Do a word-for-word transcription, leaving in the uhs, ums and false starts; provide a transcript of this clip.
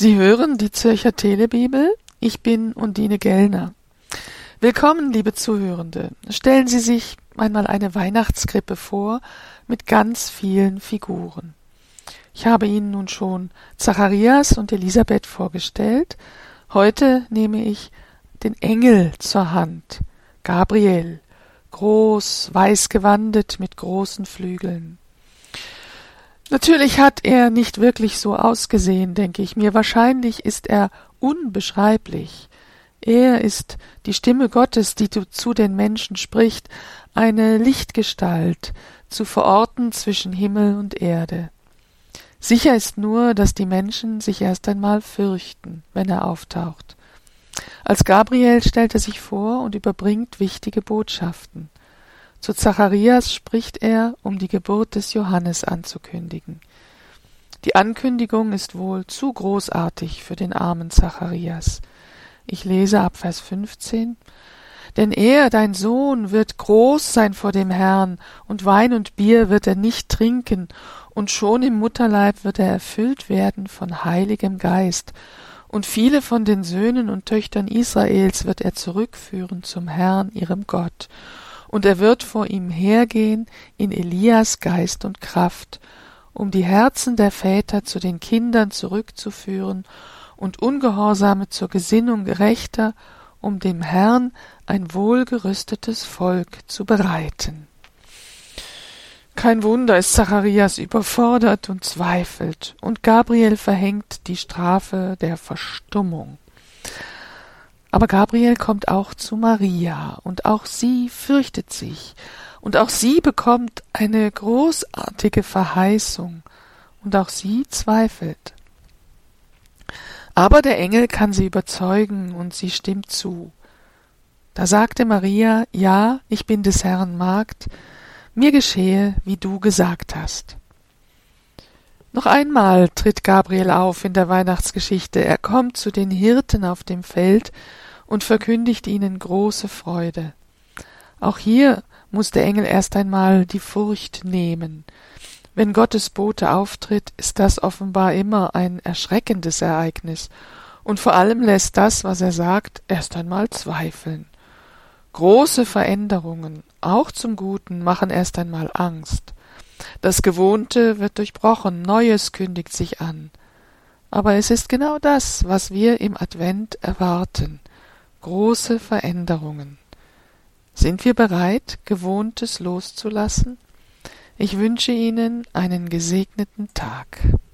Sie hören die Zürcher Telebibel. Ich bin Undine Gellner. Willkommen, liebe Zuhörende. Stellen Sie sich einmal eine Weihnachtskrippe vor mit ganz vielen Figuren. Ich habe Ihnen nun schon Zacharias und Elisabeth vorgestellt. Heute nehme ich den Engel zur Hand, Gabriel, groß, weiß gewandet mit großen Flügeln. Natürlich hat er nicht wirklich so ausgesehen, denke ich mir. Wahrscheinlich ist er unbeschreiblich. Er ist die Stimme Gottes, die zu den Menschen spricht, eine Lichtgestalt, zu verorten zwischen Himmel und Erde. Sicher ist nur, dass die Menschen sich erst einmal fürchten, wenn er auftaucht. Als Gabriel stellt er sich vor und überbringt wichtige Botschaften. Zu Zacharias spricht er, um die Geburt des Johannes anzukündigen. Die Ankündigung ist wohl zu großartig für den armen Zacharias. Ich lese ab Vers fünfzehn. Denn er, dein Sohn, wird groß sein vor dem Herrn, und Wein und Bier wird er nicht trinken, und schon im Mutterleib wird er erfüllt werden von Heiligem Geist, und viele von den Söhnen und Töchtern Israels wird er zurückführen zum Herrn, ihrem Gott. Und er wird vor ihm hergehen in Elias Geist und Kraft, um die Herzen der Väter zu den Kindern zurückzuführen und Ungehorsame zur Gesinnung Gerechter, um dem Herrn ein wohlgerüstetes Volk zu bereiten. Kein Wunder, ist Zacharias überfordert und zweifelt, und Gabriel verhängt die Strafe der Verstummung. Aber Gabriel kommt auch zu Maria, und auch sie fürchtet sich, und auch sie bekommt eine großartige Verheißung, und auch sie zweifelt. Aber der Engel kann sie überzeugen, und sie stimmt zu. Da sagte Maria, ja, ich bin des Herrn Magd, mir geschehe, wie du gesagt hast. Noch einmal tritt Gabriel auf in der Weihnachtsgeschichte. Er kommt zu den Hirten auf dem Feld und verkündigt ihnen große Freude. Auch hier muss der Engel erst einmal die Furcht nehmen. Wenn Gottes Bote auftritt, ist das offenbar immer ein erschreckendes Ereignis, und vor allem lässt das, was er sagt, erst einmal zweifeln. Große Veränderungen, auch zum Guten, machen erst einmal Angst. Das Gewohnte wird durchbrochen, Neues kündigt sich an. Aber es ist genau das, was wir im Advent erwarten. Große Veränderungen. Sind wir bereit, Gewohntes loszulassen? Ich wünsche Ihnen einen gesegneten Tag.